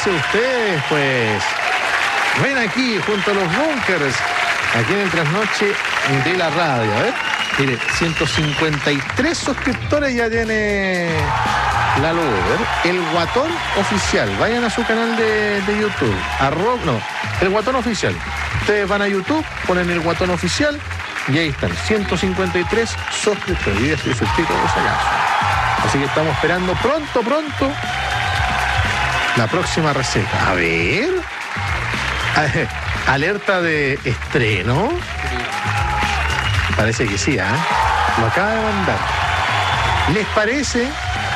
S1: súmense ustedes, pues. Ven aquí, junto a los bunkers, aquí en el trasnoche de la radio. A ver, mire, ciento cincuenta y tres suscriptores ya tiene la Lover. El Guatón Oficial. Vayan a su canal de, de YouTube. Arroba, no, el Guatón Oficial. Ustedes van a YouTube, ponen el Guatón Oficial y ahí están, ciento cincuenta y tres suscriptores. Yo ya estoy suscrito por si acaso. Así que estamos esperando pronto, pronto la próxima receta. A ver. Alerta de estreno. Parece que sí, ¿eh? Lo acaba de mandar. ¿Les parece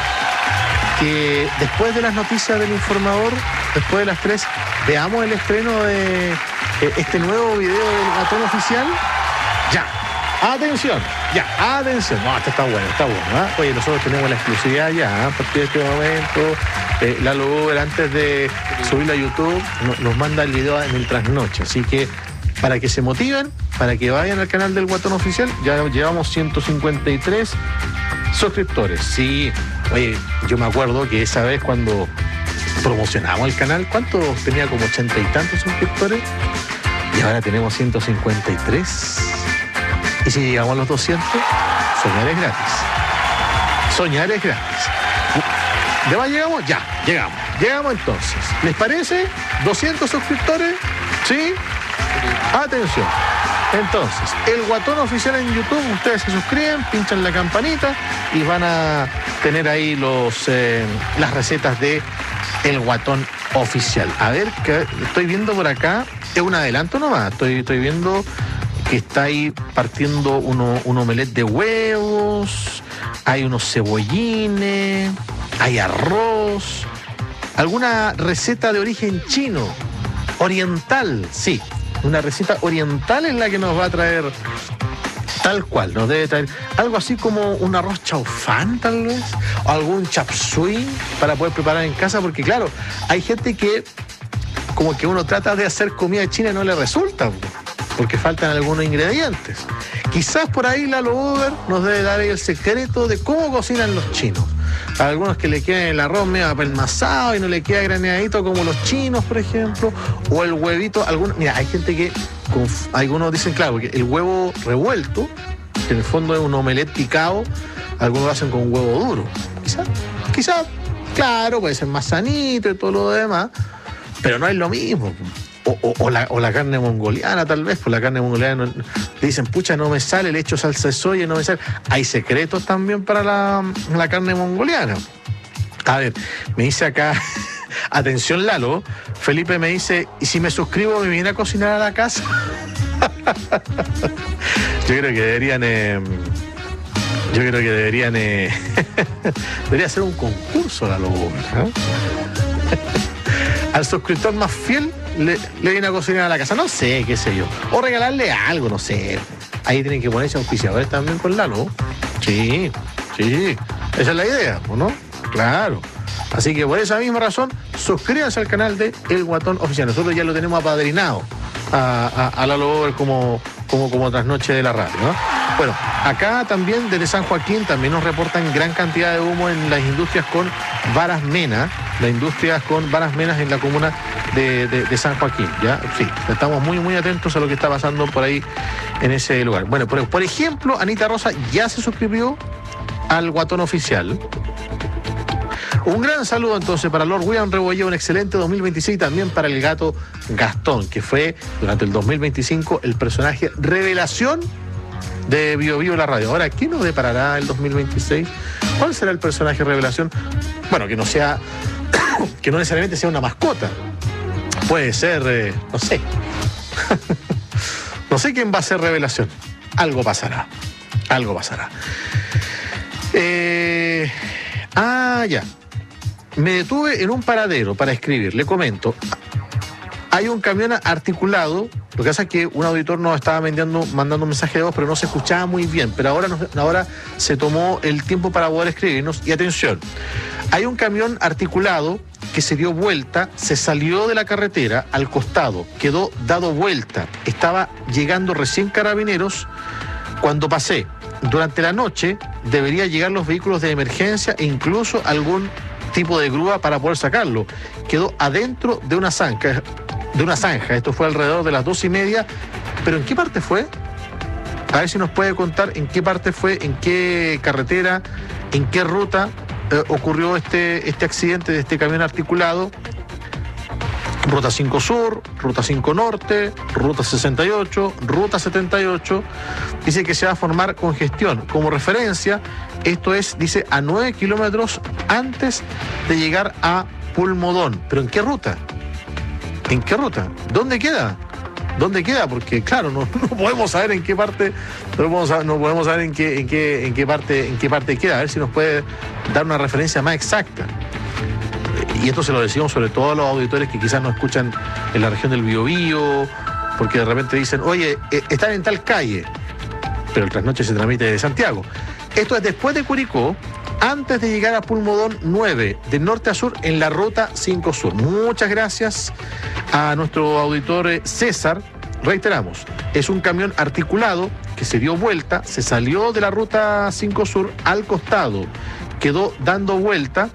S1: que después de las noticias del informador, después de las tres, veamos el estreno de eh, este nuevo video del Guatón Oficial? Ya. Atención, ya, atención. No, esto está bueno, está bueno. ¿eh? Oye, nosotros tenemos la exclusividad ya, ¿eh? A partir de este momento, eh, la Lover, antes de subirlo a YouTube, no, nos manda el video en el trasnoche. Así que, para que se motiven, para que vayan al canal del Guatón Oficial, ya llevamos ciento cincuenta y tres suscriptores. Sí, oye, yo me acuerdo que esa vez cuando promocionamos el canal, ¿cuántos tenía? Como ochenta y tantos suscriptores. Y ahora tenemos ciento cincuenta y tres. Y si llegamos a los doscientos, soñar es gratis. Soñar es gratis. ¿De más llegamos? Ya, llegamos. Llegamos entonces. ¿Les parece? ¿doscientos suscriptores? ¿Sí? Atención. Entonces, el Guatón Oficial en YouTube, ustedes se suscriben, pinchan la campanita y van a tener ahí los eh, las recetas de el Guatón Oficial. A ver, que estoy viendo por acá, es un adelanto nomás, estoy, estoy viendo que está ahí partiendo uno, un omelette de huevos, hay unos cebollines, hay arroz, alguna receta de origen chino, oriental, sí, una receta oriental es la que nos va a traer tal cual, nos debe traer algo así como un arroz chaufán tal vez, o algún chap suey para poder preparar en casa, porque claro, hay gente que como que uno trata de hacer comida china y no le resulta, porque faltan algunos ingredientes. Quizás por ahí la Lover nos debe dar ahí el secreto de cómo cocinan los chinos. A algunos que le queda el arroz medio apelmazado y no le queda graneadito como los chinos, por ejemplo, o el huevito, algún, mira, hay gente que, conf, algunos dicen, claro, que el huevo revuelto, que en el fondo es un omelette picado, algunos lo hacen con huevo duro. Quizás, quizás, claro, puede ser más sanito y todo lo demás, pero no es lo mismo. O, o, o, la, o la carne mongoliana, tal vez, por la carne mongoliana no, le dicen, pucha, no me sale, le echo salsa de soya y no me sale. Hay secretos también para la, la carne mongoliana. A ver, me dice acá, atención Lalo, Felipe me dice, ¿y si me suscribo me viene a cocinar a la casa? Yo creo que deberían, eh, yo creo que deberían, eh, debería ser un concurso la Lobo, ¿eh? Al suscriptor más fiel le, le viene a cocinar a la casa, no sé, qué sé yo, o regalarle algo, no sé. Ahí tienen que ponerse auspiciadores también con Lalo. Sí, sí, esa es la idea, ¿no? Claro. Así que por esa misma razón, suscríbanse al canal de El Guatón Oficial. Nosotros ya lo tenemos apadrinado a, a, a Lalo Over como, como, como trasnoche de la radio, ¿no? Bueno, acá también desde San Joaquín también nos reportan gran cantidad de humo en las industrias con varas mena, las industrias con varas menas en la comuna de, de, de San Joaquín, ¿ya? Sí, estamos muy, muy atentos a lo que está pasando por ahí en ese lugar. Bueno, por, por ejemplo, Anita Rosa ya se suscribió al Guatón Oficial. Un gran saludo entonces para Lord William Rebolledo, un excelente dos mil veintiséis, también para el gato Gastón, que fue durante el dos mil veinticinco el personaje revelación de Bio Bio la radio. Ahora, ¿qué nos deparará el dos mil veintiséis? ¿Cuál será el personaje revelación? Bueno, que no sea, que no necesariamente sea una mascota. Puede ser, eh, no sé. No sé quién va a ser revelación. Algo pasará. Algo pasará. Eh, ah, ya. Me detuve en un paradero para escribir. Le comento. Hay un camión articulado. Lo que pasa es que un auditor nos estaba vendiendo, mandando un mensaje de voz, pero no se escuchaba muy bien. Pero ahora, nos, ahora se tomó el tiempo para poder escribirnos. Y atención, hay un camión articulado que se dio vuelta, se salió de la carretera al costado, quedó dado vuelta. Estaba llegando recién Carabineros cuando pasé. Durante la noche debería llegar los vehículos de emergencia e incluso algún tipo de grúa para poder sacarlo. quedó adentro de una zanja, de una zanja. Esto fue alrededor de las dos y media. ¿Pero en qué parte fue? A ver si nos puede contar en qué parte fue, en qué carretera, en qué ruta eh, ocurrió este, este accidente de este camión articulado. Ruta cinco Sur, Ruta cinco Norte, Ruta sesenta y ocho, Ruta setenta y ocho. Dice que se va a formar congestión. Como referencia, esto es, dice, a nueve kilómetros antes de llegar a Pulmodón. ¿Pero en qué ruta? ¿En qué ruta? ¿Dónde queda? ¿Dónde queda? Porque claro, no, no podemos saber en qué parte, no podemos saber, no podemos saber en qué, en qué, en qué parte, en qué parte queda. A ver si nos puede dar una referencia más exacta. Y esto se lo decimos sobre todo a los auditores que quizás nos escuchan en la región del Biobío, porque de repente dicen, oye, eh, están en tal calle, pero el trasnoche se transmite de Santiago. Esto es después de Curicó, antes de llegar a Pulmodón nueve, de norte a sur, en la Ruta cinco Sur. Muchas gracias a nuestro auditor eh, César. Reiteramos, es un camión articulado que se dio vuelta, se salió de la Ruta cinco Sur al costado, quedó dando vuelta.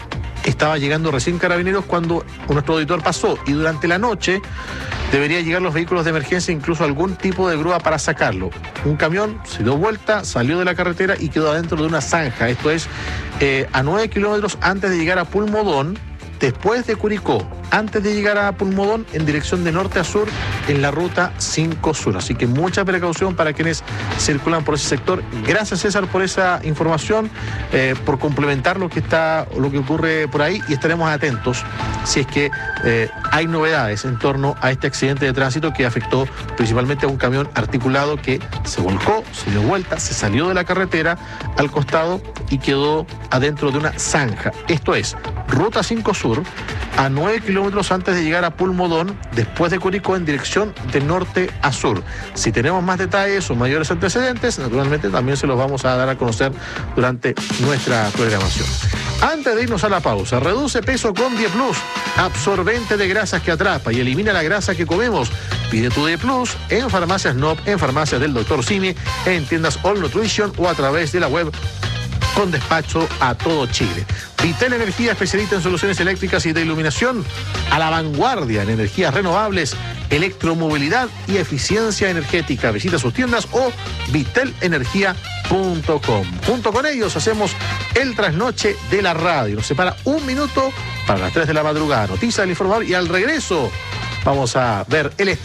S1: Estaba llegando recién Carabineros cuando nuestro auditor pasó, y durante la noche debería llegar los vehículos de emergencia, incluso algún tipo de grúa para sacarlo. Un camión se dio vuelta, salió de la carretera y quedó adentro de una zanja. Esto es eh, a nueve kilómetros antes de llegar a Pulmodón, después de Curicó, antes de llegar a Pulmodón, en dirección de norte a sur, en la Ruta cinco Sur. Así que mucha precaución para quienes circulan por ese sector. Gracias, César, por esa información, eh, por complementar lo que está, lo que ocurre por ahí, y estaremos atentos si es que eh, hay novedades en torno a este accidente de tránsito que afectó principalmente a un camión articulado que se volcó, se dio vuelta, se salió de la carretera al costado y quedó adentro de una zanja. Esto es Ruta cinco Sur, a nueve kilómetros antes de llegar a Pulmodón, después de Curicó, en dirección de norte a sur. Si tenemos más detalles o mayores antecedentes, naturalmente también se los vamos a dar a conocer durante nuestra programación. Antes de irnos a la pausa, reduce peso con D Plus, absorbente de grasas que atrapa y elimina la grasa que comemos. Pide tu D Plus en farmacias N O P, en farmacias del doctor Simi, en tiendas All Nutrition o a través de la web con despacho a todo Chile. Vitel Energía, especialista en soluciones eléctricas y de iluminación, a la vanguardia en energías renovables, electromovilidad y eficiencia energética. Visita sus tiendas o vitel energía punto com. Junto con ellos hacemos el trasnoche de la radio. Nos separa un minuto para las tres de la madrugada. Noticia del informador, y al regreso vamos a ver el